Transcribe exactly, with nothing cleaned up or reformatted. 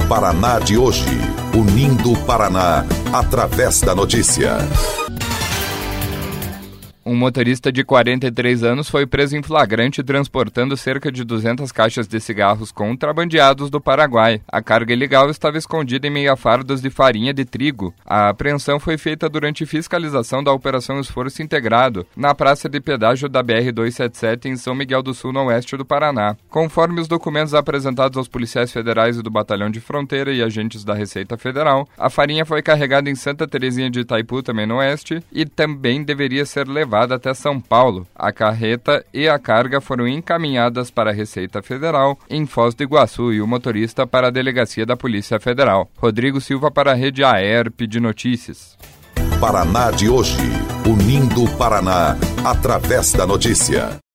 Paraná de hoje, unindo o Paraná através da notícia. Um motorista de quarenta e três anos foi preso em flagrante transportando cerca de duzentas caixas de cigarros contrabandeados do Paraguai. A carga ilegal estava escondida em meio a fardos de farinha de trigo. A apreensão foi feita durante fiscalização da Operação Esforço Integrado, na praça de pedágio da B R duzentos e setenta e sete em São Miguel do Sul, no oeste do Paraná. Conforme os documentos apresentados aos policiais federais e do Batalhão de Fronteira e agentes da Receita Federal, a farinha foi carregada em Santa Terezinha de Itaipu, também no oeste, e também deveria ser levada até São Paulo. A carreta e a carga foram encaminhadas para a Receita Federal em Foz do Iguaçu e o motorista para a Delegacia da Polícia Federal. Rodrigo Silva para a Rede A E R P de Notícias. Paraná de hoje, unindo o Paraná através da notícia.